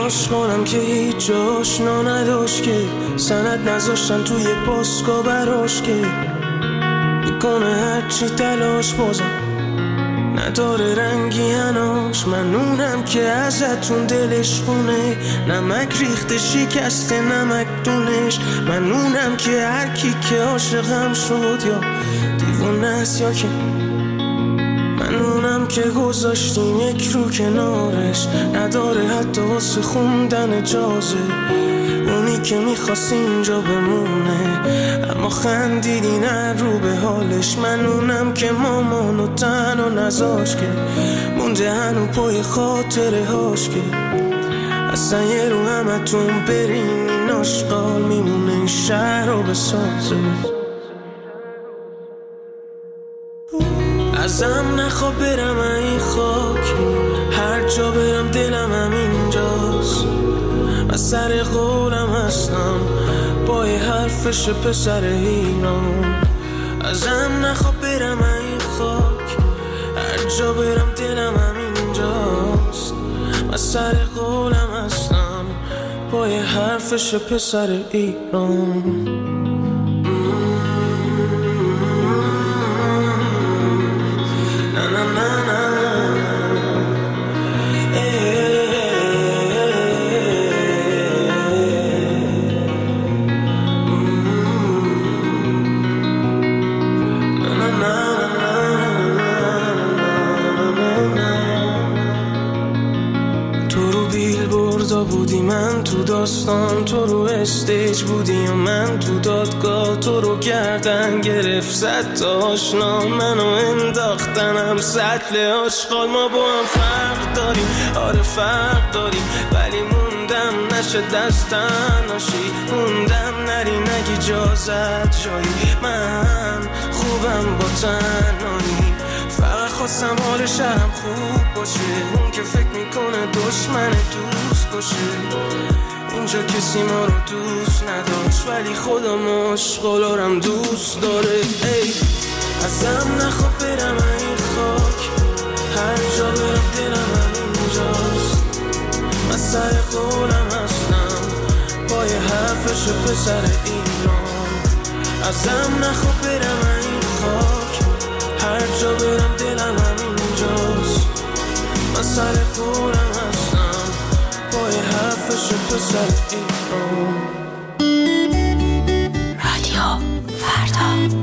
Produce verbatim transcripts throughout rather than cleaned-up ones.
عاشقانم که هیچ آشنا نداشت که سند نذاشتن توی پاسکا براش که میکنه هرچی تلاش بازم نداره رنگی هناش. من اونم که ازتون دلش خونه نمک ریخته شکسته نمک دونش. من اونم که هر کی که عاشقم شد یا دیوونه است یا که من اونم که گذاشتیم یک رو کنارش نداره حتی واسه خوندن اجازه. اونی که میخواست اینجا بمونه اما خندیدی نه رو به حالش. من اونم که مامانو تنها نذاش که مونده هنو پای خاطره هاش که اصلا یه رو همتون برین این آشقال میمونه این شهر رو بسازه. ازم نخواه برم این خاک هر جا برم دلم همینجاست. من سر قولم هستم پای حرفش پسر ایران. ازم نخواه برم این خاک هر جا برم دلم همینجاست. من سر قولم هستم پای حرفش پسر ایران. بودی من تو داستان تو رو استیج بودی و من تو دادگاه تو رو گردن گرفت صد تا آشنا منو انداختنم سطل آشغال. ما با هم فرق داریم آره فرق داریم ولی موندم نشه دستن ناشی موندم نری نگی اجازت جایی. من خوبم با تنهایی فقط خواستم حال شهرم خوب باشه. اون که فکر میکنه دشمن دوست باشه اینجا کسی ما رو دوست نداشت ولی خودم عاشقالارم دوست داره. ای ازم نخواه برم این خاک هر جا برم دلم همینجاست. من سر قولم هستم پای حرفش پسر ایران. ازم نخواه برم این خاک هر جا برم دلم همینجاست. من سر قولم هستم پای حرفش پسر ایران. رادیو فردا.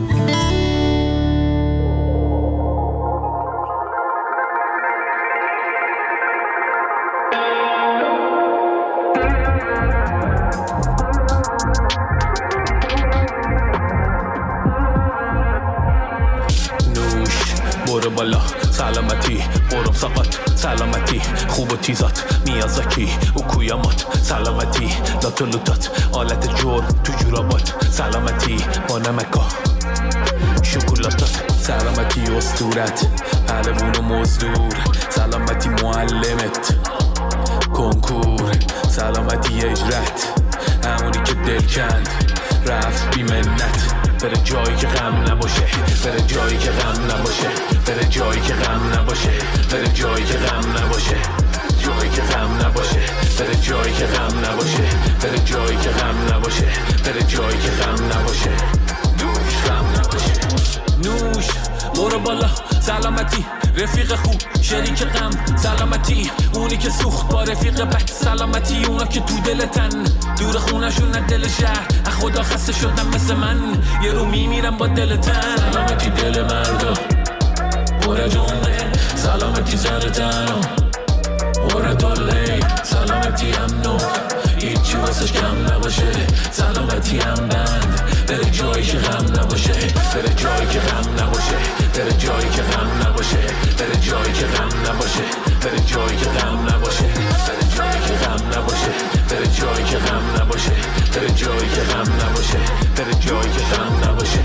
برو بالا سلامتی برم ساقات سلامتی خوب و تیزات میازاکی او کویامات سلامتی لاتو لوتات آلت جور تو جورابات سلامتی با نمکا شکلاتات سلامتی استورت پهلوون و مزدور سلامتی معلمت کنکور سلامتی اجرت همونی که دل کند رفت بی منت بره جایی که غم نباشه بره جایی که غم نباشه بره جایی که غم نباشه بره جایی که غم نباشه جایی که غم نباشه بره جایی که غم نباشه بره جایی که غم نباشه بره جایی که غم نباشه نوش غم نباشه نوش برو بالا سلامتی رفیق خوب شریک غم سلامتی اونی که سوخت با رفیق بد سلامتی اونا که تو دلتن دور خونشون نه دل شهر از خدا خسته شدن مثل من یه رو میمیرم با دلتن سلامتی دل مردا پر جونه سلامتی سر تنم پر دله سلامتی امنو هیچی واسش کم نباشه سلامتی هم بند بره جایی که غم نباشه بره جایی که غم نباشه بره جایی که غم نباشه بره جایی که غم نباشه بره جایی که غم نباشه بره جایی که غم نباشه بره جایی که غم نباشه بره جایی که غم نباشه بره جایی که غم نباشه.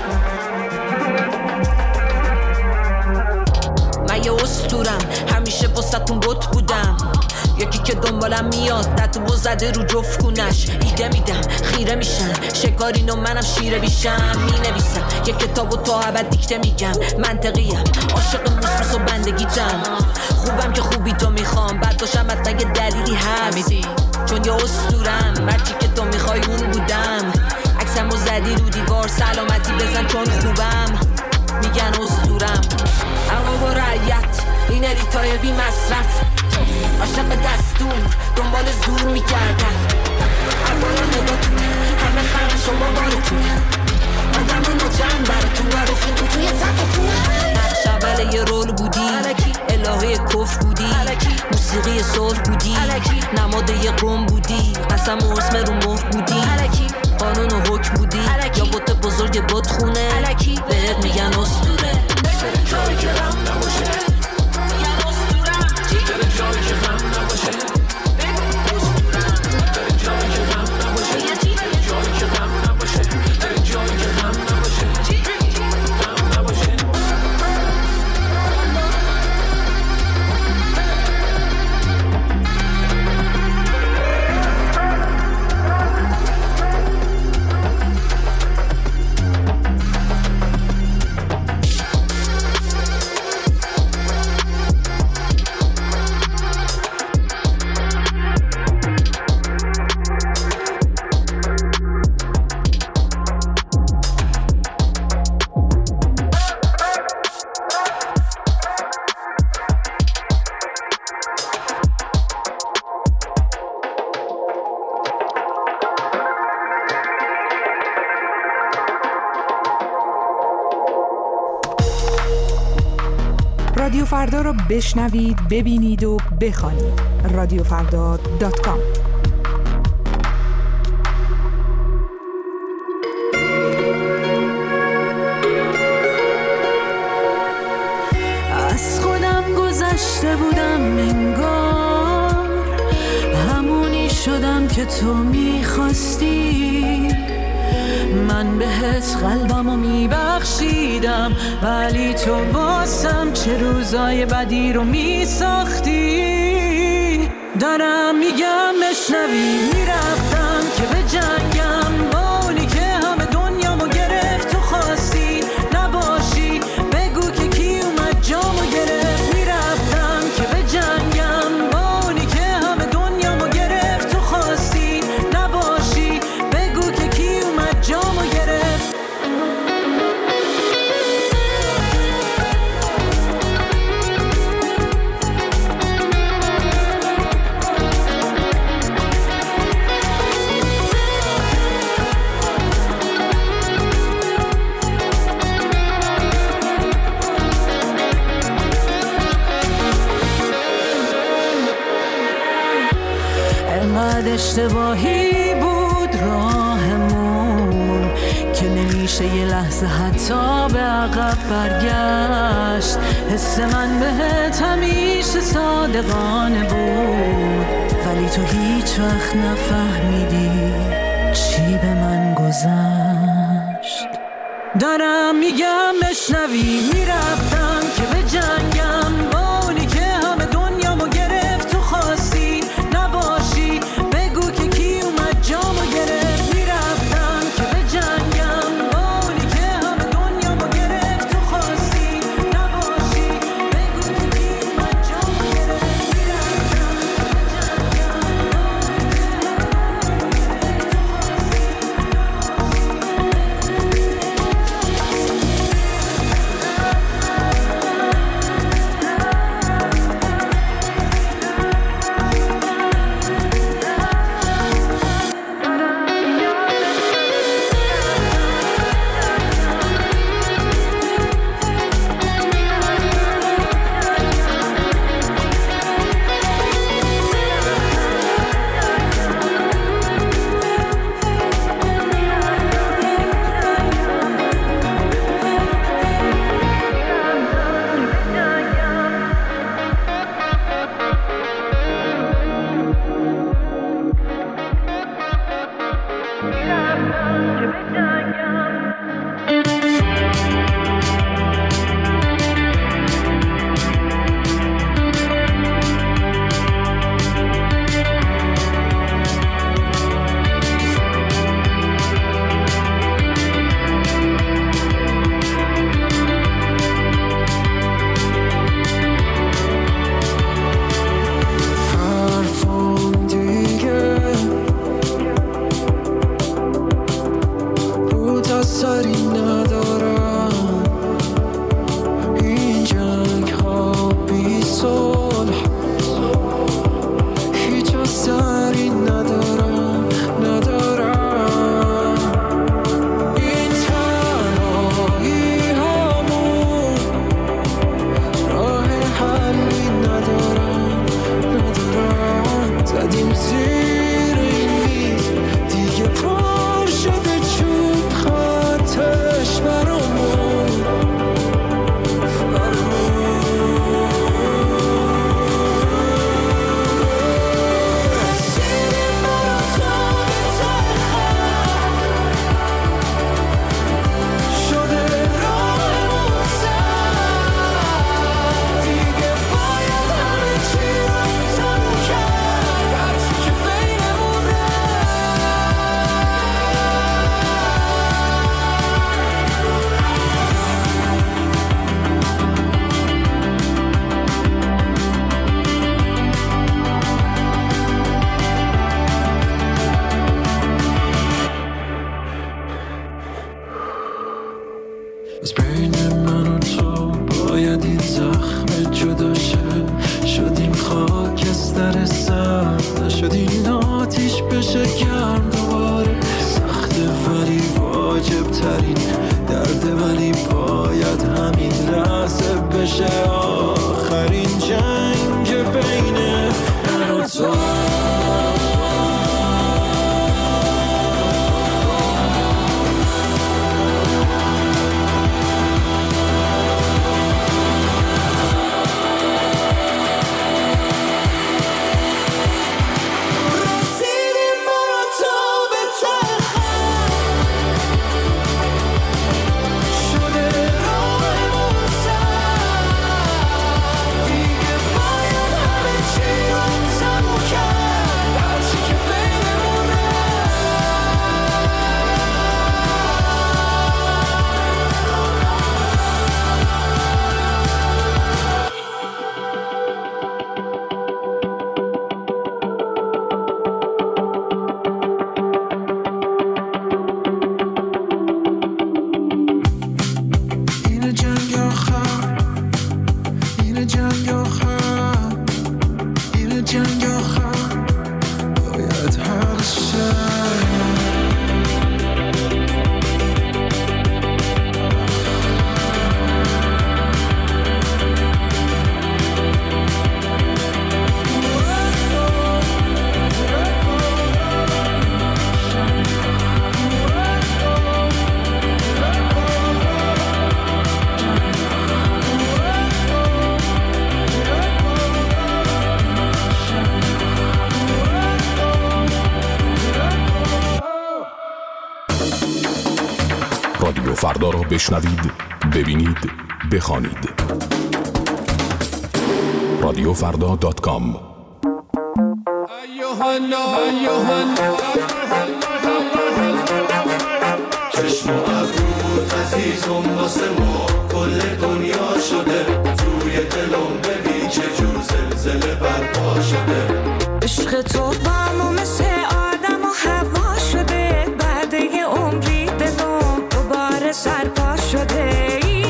من یه اسطورم همیشه واسه‌تون بت بودم یکی که دنبالم میاد تتو زده رو جفت کونش ایده میدم خیره میشن شکارین و منم شیره بیشم مینویسم یه کتاب و تا ابد دیکته میگم منطقیم عاشق موسموس و بندگیتم خوبم که خوبی تو میخوام بعد باشم حتی یه دلیلی هست چون یا اسطورم مرچی که تو میخوای اون بودم عکسمو زدی رو دیوار سلامتی بزن چون خوبم میگن اسطورم اما با رعیت این الیتای بی مصرف عاشق دستور دنبال زور میکردن اول نگاتون همه خرم شما بارتون آدم نجم براتون و رفیقو توی تقتون نقش اول یه رول بودی الهه کفر بودی موسیقی صلح بودی نماد یه قوم بودی قسم و اسم رو مهر بودی قانون و حکم بودی یا بوت بزرگ بود خونه بهت میگن اسطوره جایی که غم نباشه میگن اسطورم داره جایی که غم نباشه داره جایی که غم نباشه جایی که غم نباشه داره جایی که غم نباشه غم نباشه رادیو فردا رو بشنوید، ببینید و بخوانید. رادیو فردا دات کام. از خودم گذشته بودم انگار همونی شدم که تو میخواستی من بهت قلبمو میبخشیدم ولی تو واسم چه روزای بدی رو میساختی دارم میگم بشنوی میرفتم که به جنگم با اونی که همه دنیامو گرفت تو خواستی نباشی بگو که کی اومد جامو گرفت میرفتم که به جنگم با اونی که همه دنیامو گرفت تو خواستی نباشی بگو که کی اومد جامو گرفت انقدر اشتباهی بود راهمون که نمیشه یه لحظه حتی به عقب برگشت حس من بهت همیشه صادقانه بود ولی تو هیچ وقت نفهمیدی چی به من گذشت دارم میگم بشنوی میرفتم که به جنگم با اونی که همه دنیامو گرفت تو خواستی نباشی بگو که کی اومد جامو گرفت میرفتم که به جنگم با اونی که همه دنیامو گرفت تو خواستی نباشی بگو که کی اومد جامو گرفت میرفتم که به جنگم بین من و تو. رادیو فردا را بشنوید، ببینید، بخوانید. رادیو فردا دات کام. چشم و ابرود عزیزم واسه ما کل دنیا شده، توی دلم ببین چه جور زلزله برپا شده. عشق تو با ما مثل آدم و هوا شده، بعد یه عمری دلم دوباره سرپا شده.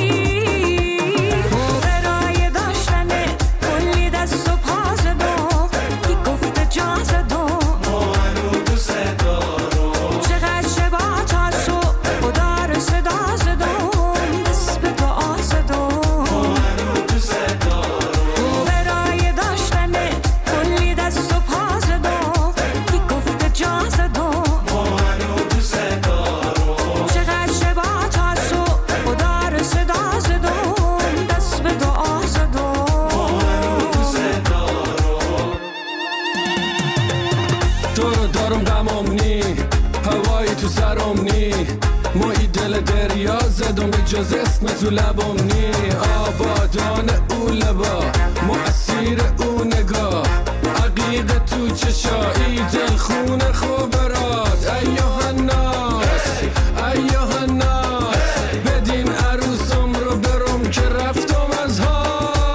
برای داشتن کلی دست و پا زدم، کی گفته جا زدم، ما هنو دوست دارم. چقدر شبا تا صبح خدا رو صدا زدم، دست به دعا زدم، ما هنو دوست دارم. برای داشتن کلی دست و پا زدم، کی گفته جا زدم، ما هنو دوست دارم. چقدر شبا تا صبح خدا رو صدا زدم، دست به دعا زدم، ما هنو دوست دارم. تو رو دارم غمم نی، هوایی تو سرم نی، ما ای دل دریا زدم به جز اسم تو لبم نی. آبادان او لبا، ما اسیر او نگاه، عقیق تو چشایی، دل خون خوبرات. ایوه الناس ایوه الناس، بدین عروسم رو برم که رفتم از ها.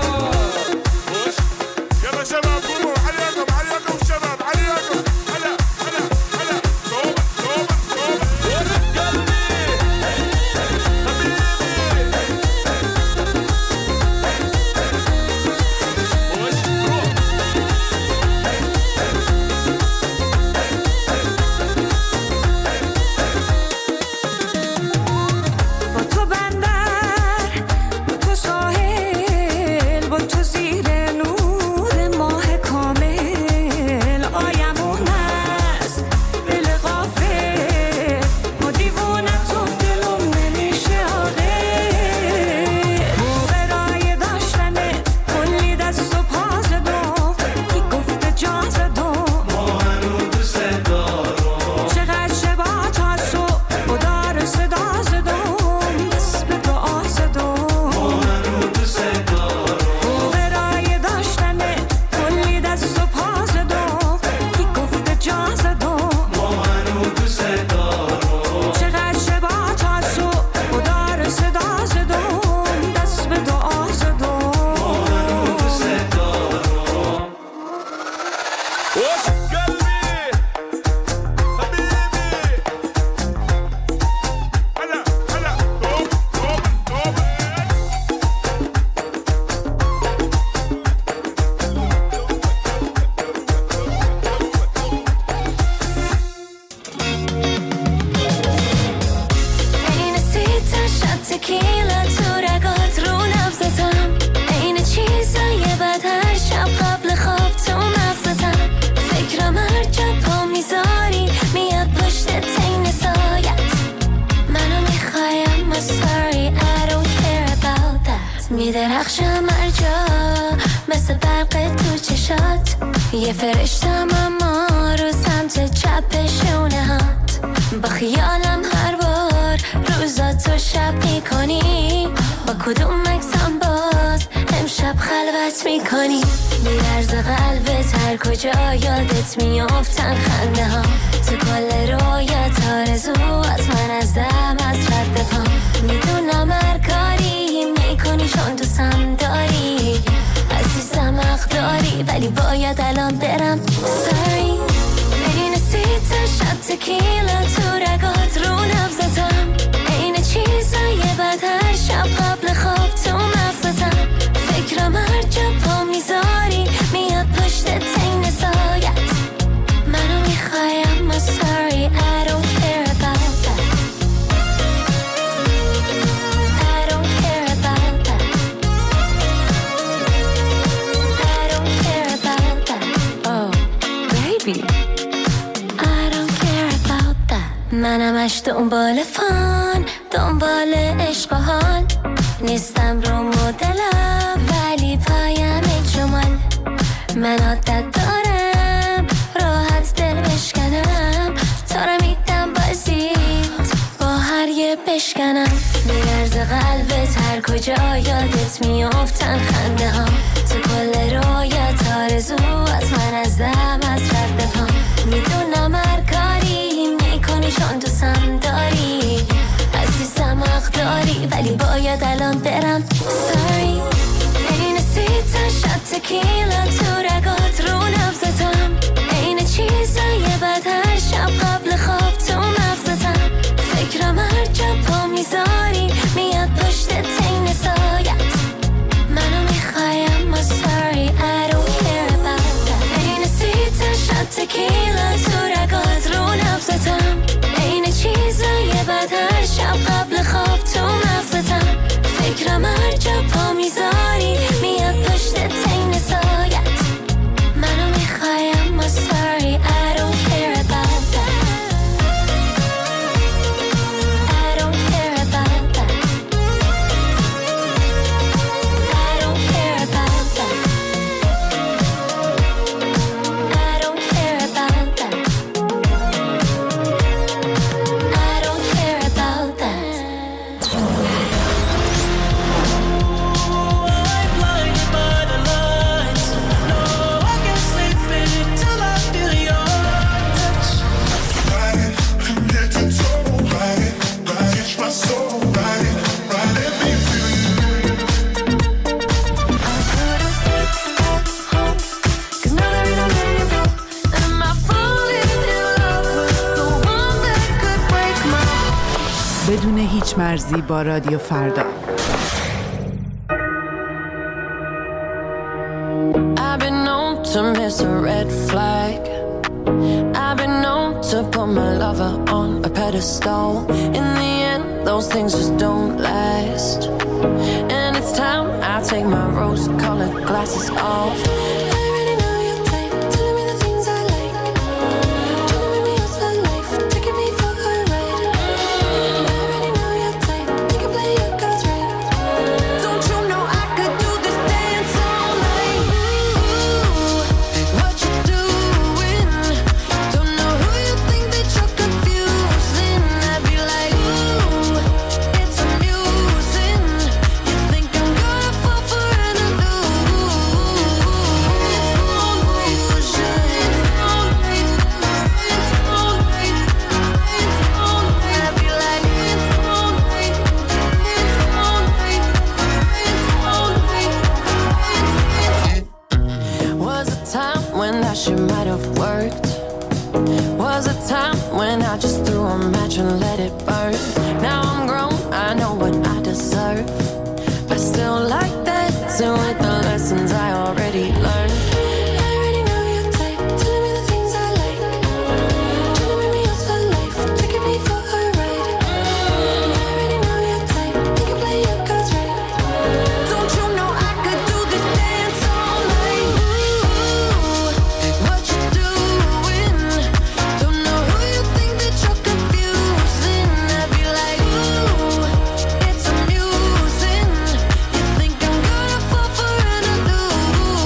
يلا شباب قوموا عليكم عليكم شباب عليكم. هلا هلا هلا توبة توبة توبة ورد قلبي حبيبي. وش روح چشات یه فرشتم اما رو سمت چپ شونهات با خیالم هر بار روزاتو شب میکنی با کدوم مکسم باز امشب خلوت میکنی بیرز قلبت هر کجا یادت میافتن خنده ها تو کل رویت آرزوات من از دم از رد پا میدونم هر کاری میکنی چون دوستم داری عزیزم حق داری ولی باید الان برم sorry این سیت شب تکیلا تو رگات رو نبزتم این چیزای بد هر شب قبل خواب تو مغزتم فکرم هر جا پا میذاری میاد پشت تین سایت منو میخوایم I'm sorry I don't care about that I don't care about that I don't care about that oh baby I don't care about that منمش دنبال فان دنبال عشق و حال نیستم رو مدلم ولی پایم جمال من عادت دارم راحت دل بشکنم تا رو میدم بازیت با هر یه بشکنم بیرز قلبت هر کجا یادت میافتن خنده ها تو کل رویت آرزوات من از دم از رد پا میدونم هر کاری میکنی چون دوستم داری عزیزم حق داری ولی باید الان برم sorry این سیتا شب تکیلا تو رگات رو نبزتم این چیزای بد هر شب قبل خواب تو مغزتم فکرم هر جا پا میذاری میاد پشت تین سایت منو میخوایم I'm sorry I don't care about that این سیتا شب تکیلا تو رگات رو نبزتم این چیزای بد هر شب قبل خواب تو مغزتم فکرم هر جا پا میذاری میاد پشت تین سایت منو میخوایم I'm sorry I don't care about that I don't care about that I don't care about that I don't care about that I don't care about that بدون هیچ مرزی با رادیو فردا. I've been known to miss a red flag. I've been known to put my lover on a pedestal. In the end, those things just don't last. And it's time I take my rose-colored glasses off. Ooh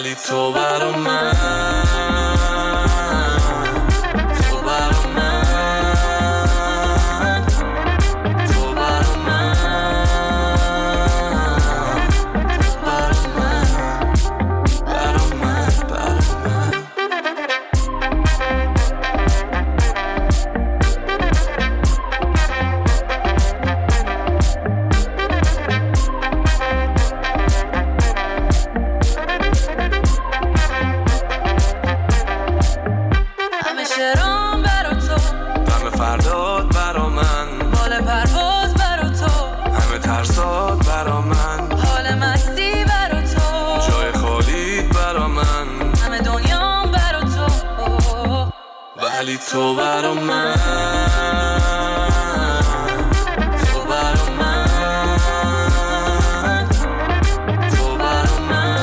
ولی تو برا من ولی تو برا من تو برا من تو برا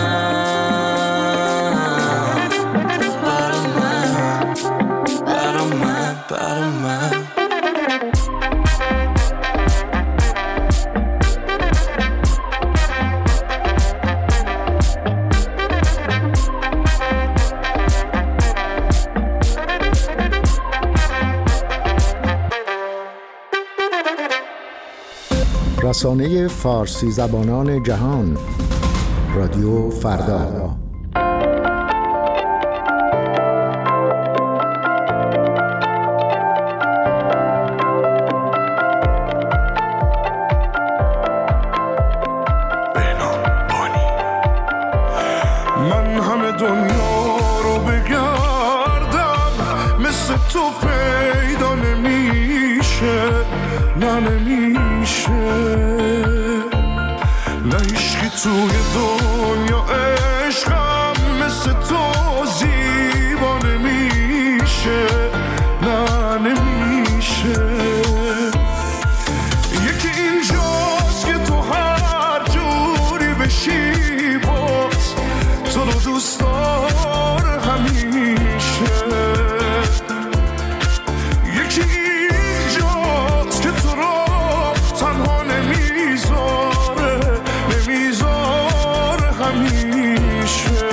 من تو برا من برا من برا من رسانه فارسی زبانان جهان رادیو فردا. من همه دنیا رو بگردم مثل تو پیدا نمیشه نه نمیشه نه عشقی توی دنیا عشقم مثل تو زیبا نمیشه نه نمیشه یکی اینجاست که تو هر جوری بشی باز تو رو دوست داره همیشه یکی اینجاست که تو رو تنها نمیذاره نمیذاره همیشه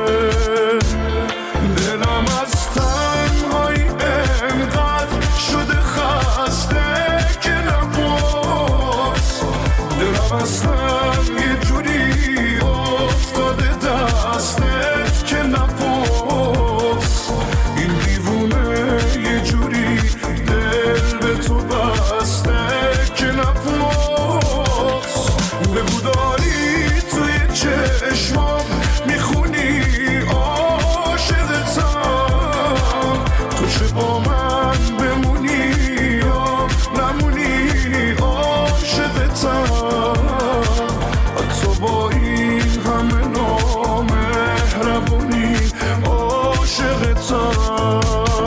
دلم از تنهایی انقدر شده خسته که نباز دلم از هم یه جوری افتاده دستت که نباز این دیوونه یه جوری دل به تو بسته که نباز بگو داری توی چشمام میخونی عاشقتم تو چه با من بمونی یا نمونی عاشقتم تو با این همه نامهربونی عاشقتم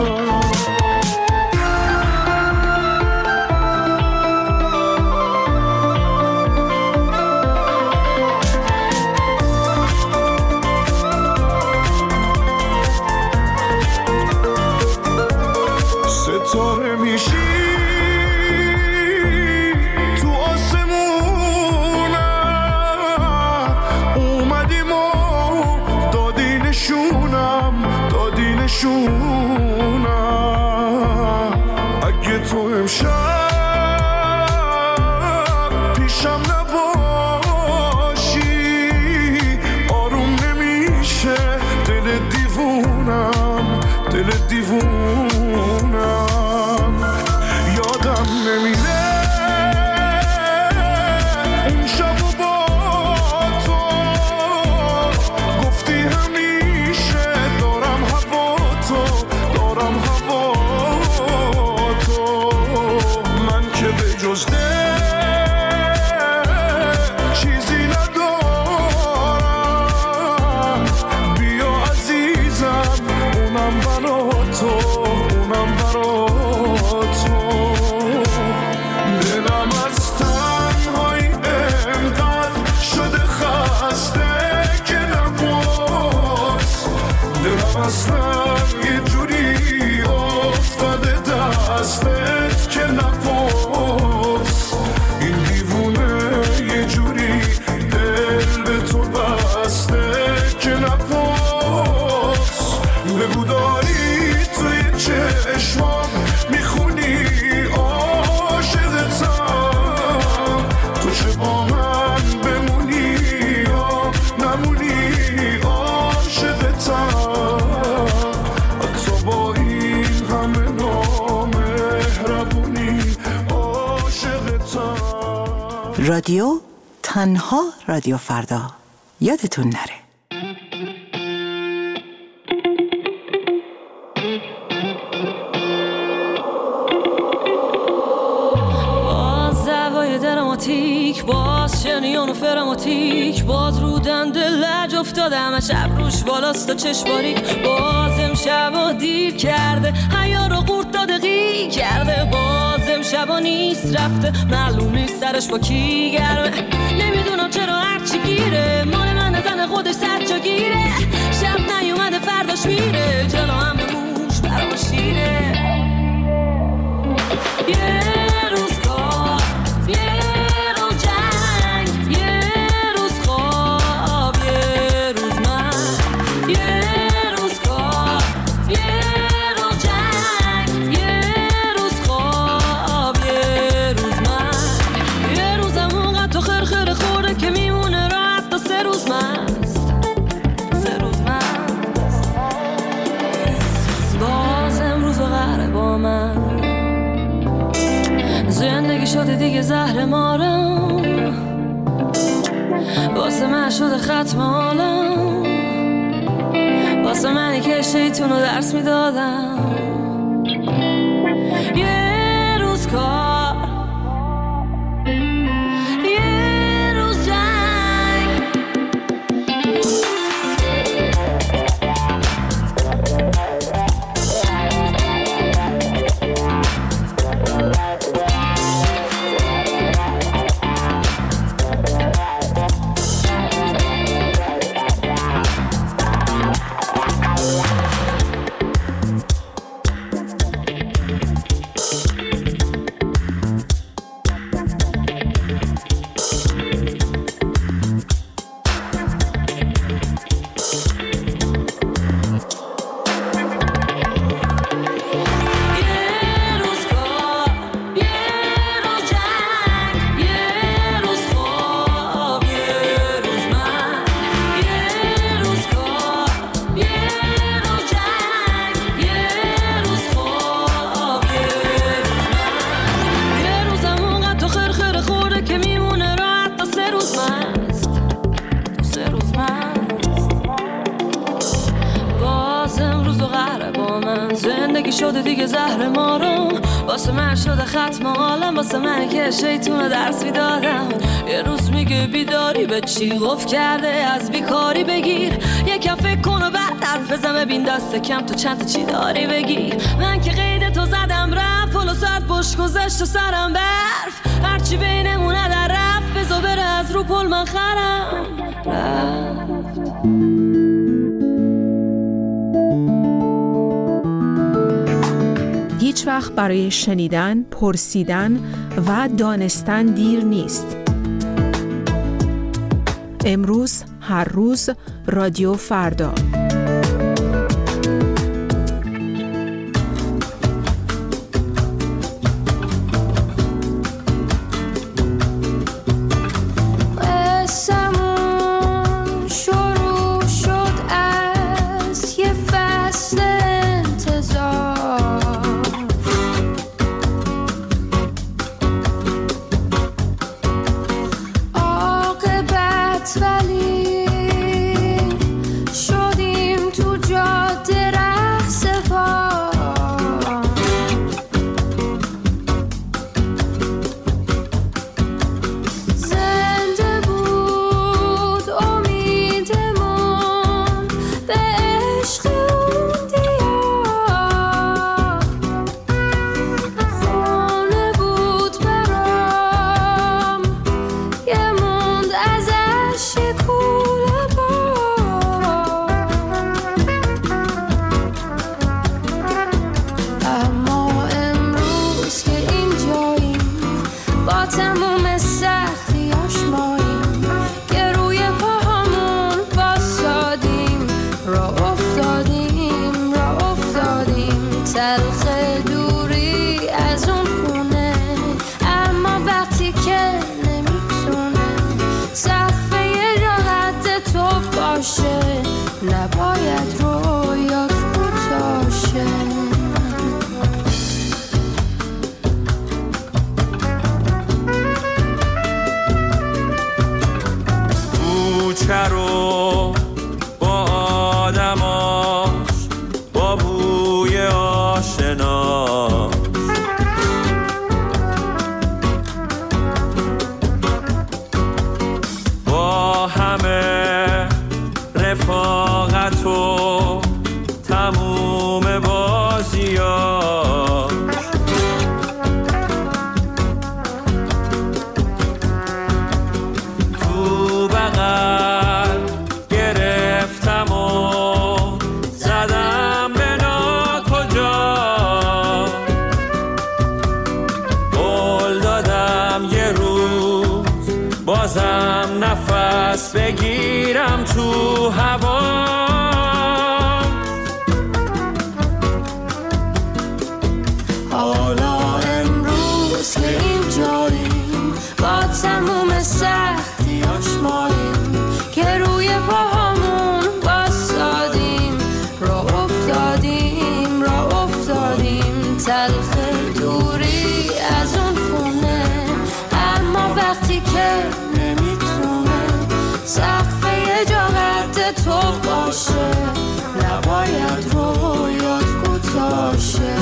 ستاره میشی تو آسمونم اومدیم و دادی نشونم دادی نشونم اگه تو امشب پیشم نباشی آروم نمیشه دل دیوونم دل دیوونم یادم نمیره اون شب و با تو گفتی همیشه دارم هوا تو رادیو تنها رادیو فردا یادتون نره. دراماتیک باز شنیان و فراماتیک باز رو دنده لج افتاده همه شب روش بالاست و چشماریک باز امشبا دیر کرده حیا رو قورت داده غی کرده باز امشبا نیست رفته معلوم نیست سرش با کی گرمه نمیدونم چرا هرچی گیره مال من زن خودش صد جا گیره شب نیومده فرداش میره جلو هم موش برا شیره yeah. شده دیگه زهر مارم واسه من شده ختم حالم واسه منی که شیطون رو درس میدادم یه روز کار یه روز جنگ شده دیگه زهر مارم واسه من شده ختم حالم واسه من که شیطون رو درس میدادم یه روز میگه بیداری به چی قفل کرده از بیکاری بگیر یکم فکر کن و بعد حرف بزن ببین دست کم تو چند تا چی داری بگیر من که قید تو زدم رفت فلو ساعت بش گذشت و سرم برف هرچی بینمونه در رفت بزا بره از رو پل من خرم رفت هیچ وقت برای شنیدن، پرسیدن و دانستن دیر نیست. امروز، هر روز، رادیو فردا. نباید رویات کوتاه شه. دست بگیرم تو هوا. حالا امروز که اینجاییم با تموم سختیاش ماییم که روی پاهامون بایستادیم، راه افتادیم راه افتادیم تلخ دوری از اون خونه، اما وقتی که نمیتونه سقف یه جا قد تو باشه نباید رویات کوتاه شه.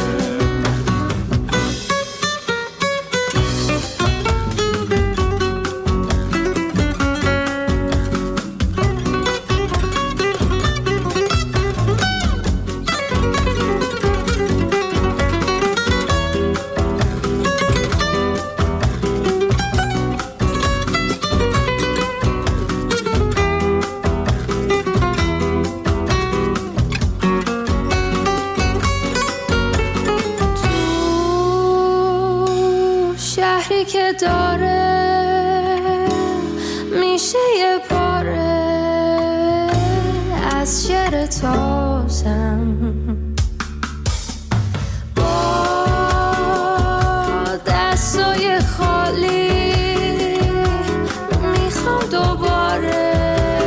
که داره میشه یه پاره از شعر تازم، با دستای خالی میخوام دوباره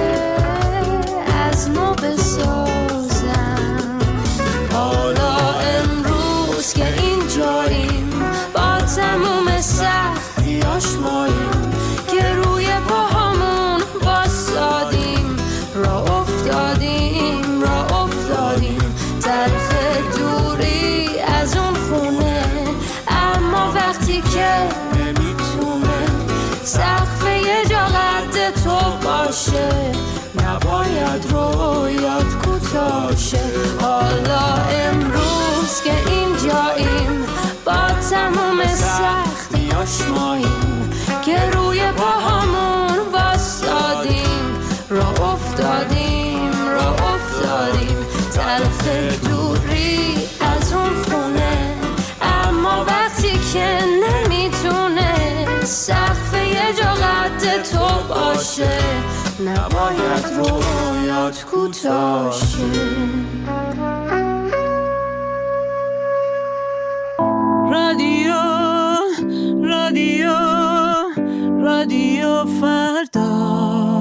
از ما بسازم. حالا امروز که اینجاییم با تموم سختیاش ماییم که روی پاهامون بایستادیم، راه افتادیم راه افتادیم تلخ دوری از اون خونه، اما وقتی که نمیتونه سقف یه جا قد تو باشه نباید رویات کوتاه شه. حالا امروز که اینجاییم با تموم سختیاش ماییم که روی پاهامون واسادیم، راه افتادیم راه افتادیم تلخ دوری از اون خونه، اما وقتی که نمیتونه سقف یه جا قد تو باشه نباید رویات کوتاه شه. رادیو رادیو رادیو فردا.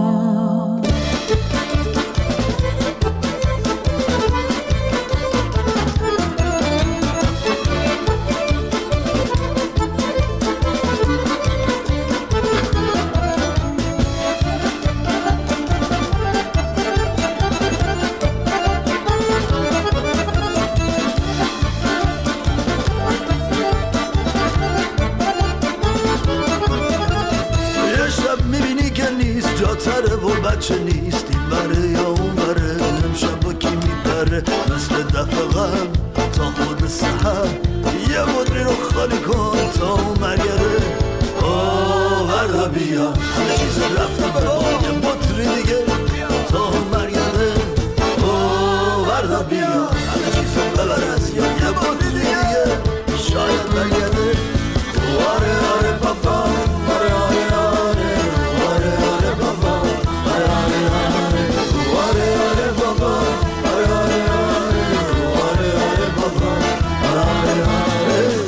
جاتره و بچه نیست این بره یا اون بره، امشب با کی میبره مثل دفعه غم تا خود سحر یه مدری رو خالی کن تا اون مرگره. آه وردا بیا همه چیز رفته برا یه مدری دیگه تا اون مرگره. آه وردا بیا همه چیز ببر از یا یه مدری دیگه شاید مرگره. آره آره بابا آره آره آره آره آره بابا آره آره آره آره بابا آره آره آره آره بابا آره آره.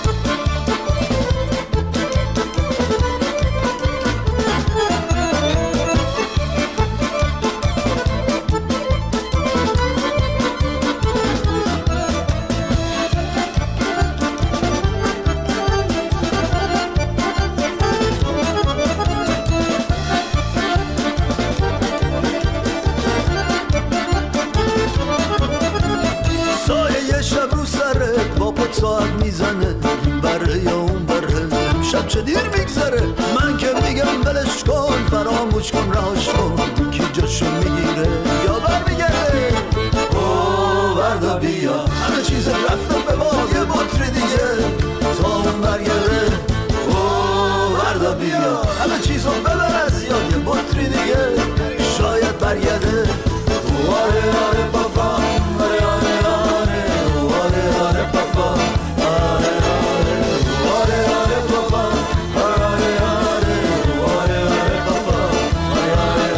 ساعت میزنه این بره یا اون بره، شب چه دیر میگذره من که میگم بلش کن فراموش کن رهاش کن کی جاشو میگیره یا برمیگرده. اوه وردا بیا همه چیز رفته به با یه بطری دیگه تا اون برگرده. اوه وردا بیا همه چیزو ببر از یاد یه بطری دیگه شاید برگرده. آره آره بابا آره آره آره آره آره بابا آره آره آره آره بابا آره آره آره آره آره بابا آره آره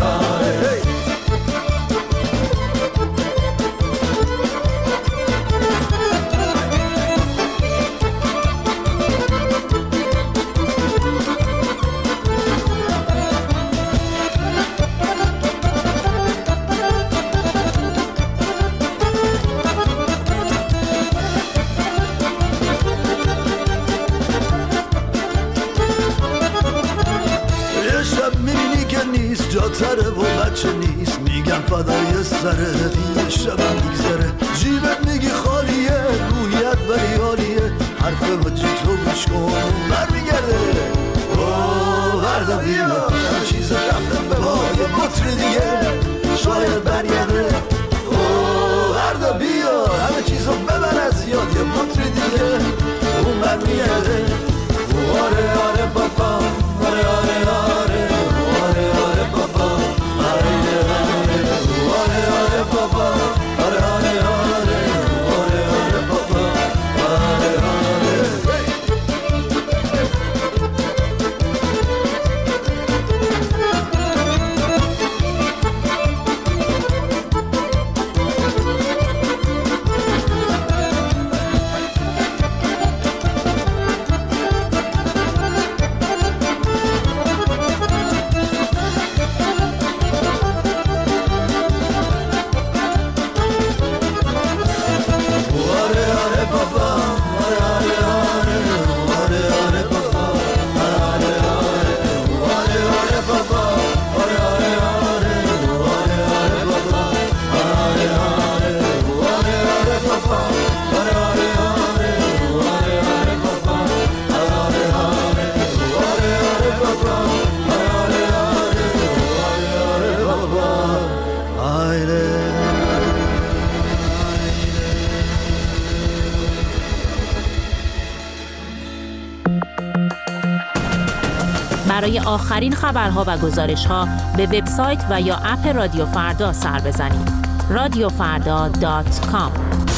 سره دیگه شبم میگذره جیبت میگی خالیه روحیت ولی عالیه حرف باجی تو گوش کن برمیگرده اوه وردا بیا همه چیز رفته به ما یه بطر دیگه شاید برگرده اوه وردا بیا همه چیزو ببر از یاد یه بطر دیگه اون برمیگرده آره آره بابا آره آره آره آره آره بابا آره آره آره آره بابا آره آره آره آره آره بابا آره آره برای آخرین خبرها و گزارش‌ها به وبسایت و یا اپ رادیو فردا سر بزنید. رادیو فردا دات کام.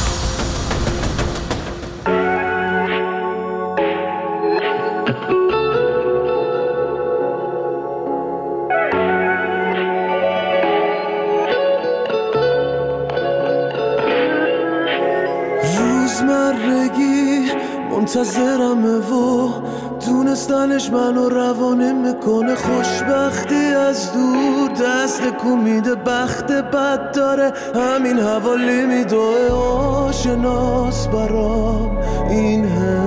روزمرگی منتظرمه و دونستنش منو روانه میکنه خوشبختی از دور دست کو میده بخت بد داره همین حوالی میدوه آشناس برام این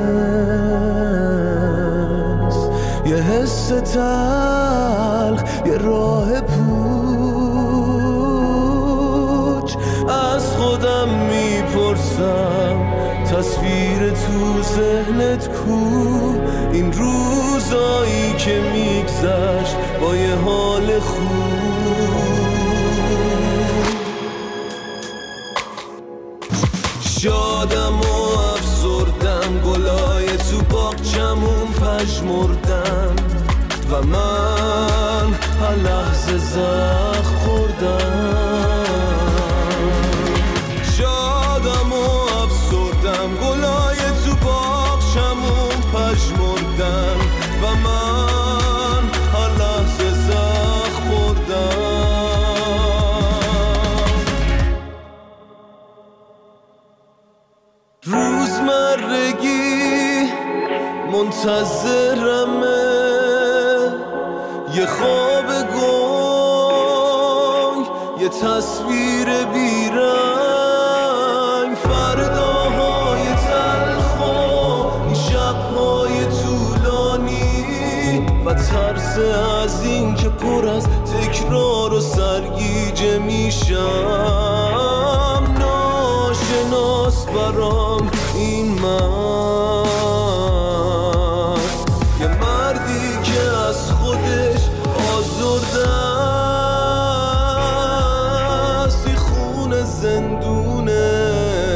حس یه حس تلخ یه راه پوچ از خودم میپرسم تصویر تو ذهنت کو این روزایی که میگذشت با یه حال خوب شادم و افسردم گلای تو باغچمون پژمردم و من هر لحظه زخم خوردم شادم و افسردم گلای تو باغچمون پژمردم و من هر لحظه زخم خوردم روزمرگی منتظرمه یه خواب گنگ یه تصویر بیرنگ فرداهای تلخ و این شبهای طولانی و ترس از این که پر از تکرار و سرگیجه میشم ناشناس برام این مرد یه مردی که از خودش آزرده است این خون زندونه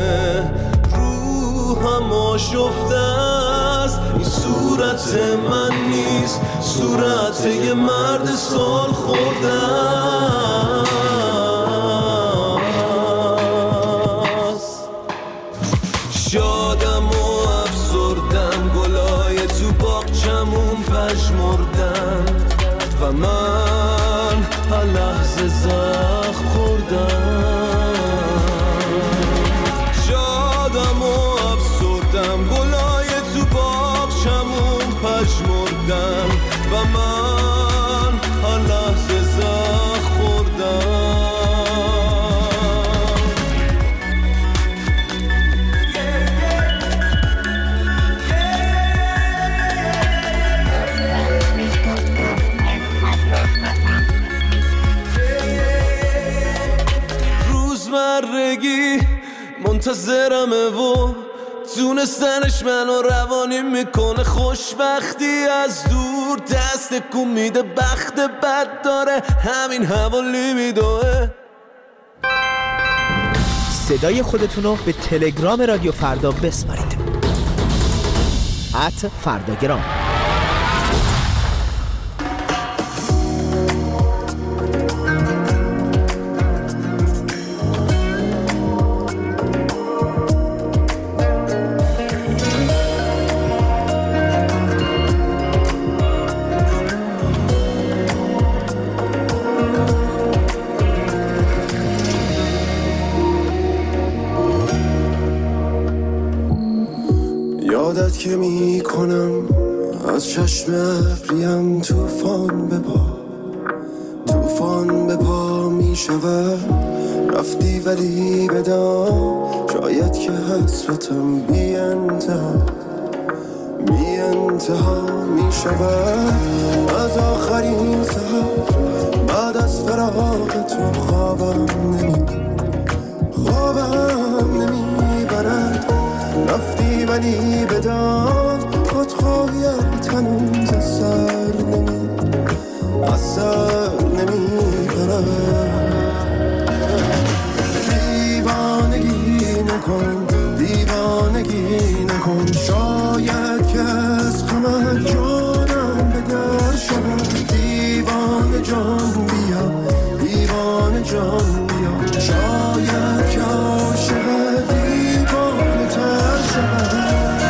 روحم آشفته است این صورت من نیست صورت یه مرد سال خورده است شادم و افسردم گلای تو باغچمون پژمردم و من هر لحظه زخم خوردم شادم و افسردم گلای تو باغچمون پژمردم و من هر لحظه زخم خوردم منتظرمه و تونستنش منو روانی میکنه. خوشبختی از دور دست کن میده، بخت بد داره همین حوالی میدوه. صدای خودتونو به تلگرام رادیو فردا بسپارید. ات فرداگرام. یادت که می کنم از چشم ابریم توفان به پا، توفان به پا می شود. رفتی ولی بدان شاید که حسرتم بی انتها، بی انتها می شود. از آخرین سحر بعد از فراق تو خوابم نمی خوابم نمی برد. رفتی ولی بدان خودخواهیت هنوز از سر نمی از سر نمی برد. دیوانگی نکن دیوانگی نکن، شاید که از غمت جانم به در شود. دیوانه جان بیا دیوانه جان بیا، شاید که عاشقت دیوانه تر شود.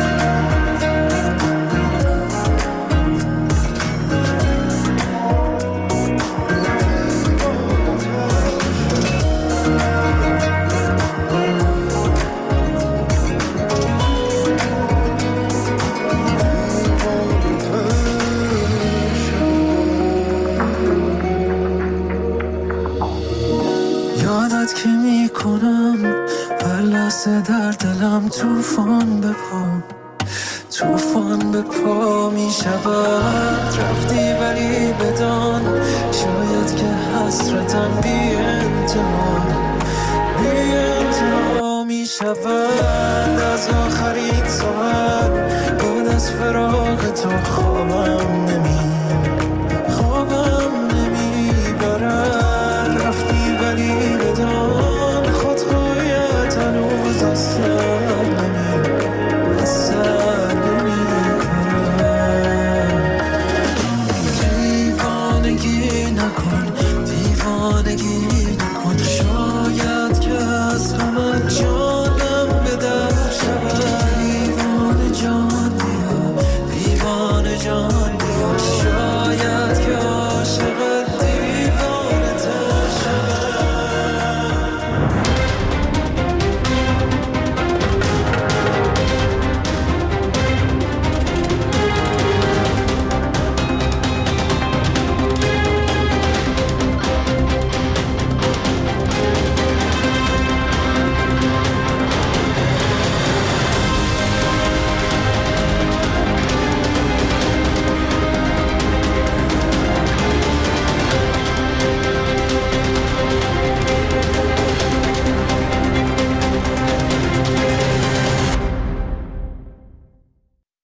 یادت که می کنم هر لحظه در دلم توفان به پا، توفان به پا می شود. رفتی ولی بدان شاید که حسرتم بی انتها، بی انتها می شود. از آخرین ساعت